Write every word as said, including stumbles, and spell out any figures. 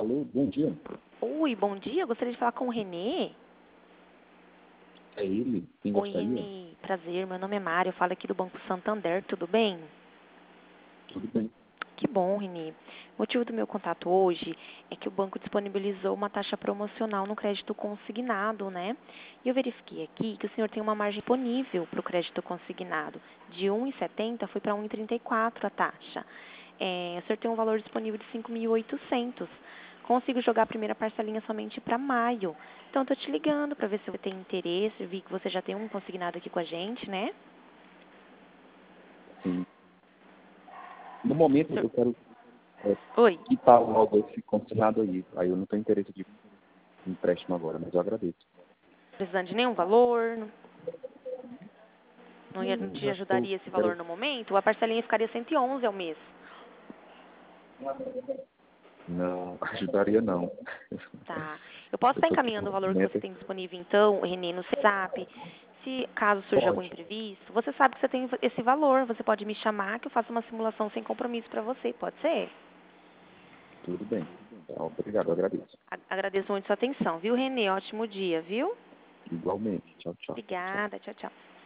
Alô, bom dia. Oi, bom dia. Eu gostaria de falar com o Renê. É ele? Quem Oi, gostaria? Renê. Prazer, meu nome é Mário. Eu falo aqui do Banco Santander. Tudo bem? Tudo bem. Que bom, Renê. O motivo do meu contato hoje é que o banco disponibilizou uma taxa promocional no crédito consignado, né? E eu verifiquei aqui que o senhor tem uma margem disponível para o crédito consignado. De um vírgula setenta foi para um vírgula trinta e quatro a taxa. É, o senhor tem um valor disponível de cinco mil e oitocentos. Consigo jogar a primeira parcelinha somente para maio. Então, estou te ligando para ver se você tem interesse. Vi que você já tem um consignado aqui com a gente, né? Sim. No momento, Senhor- eu quero é, Oi. quitar logo esse consignado aí. Aí eu não tenho interesse de empréstimo agora, mas eu agradeço. Precisando de nenhum valor? Não não ia- não Eu te já tô, ajudaria esse eu valor quero... no momento? A parcelinha ficaria cento e onze ao mês. Não, ajudaria não. Tá. Eu posso Eu estar tô encaminhando o com valor que você meta. tem disponível, então, Renê, no WhatsApp. Se caso surja algum Pode. imprevisto, você sabe que você tem esse valor. Você pode me chamar que eu faço uma simulação sem compromisso para você. Pode ser? Tudo bem. Tá, obrigado, eu agradeço. A- Agradeço muito sua atenção, viu, Renê? Ótimo dia, viu? Igualmente. Tchau, tchau. Tchau. Obrigada. Tchau, tchau.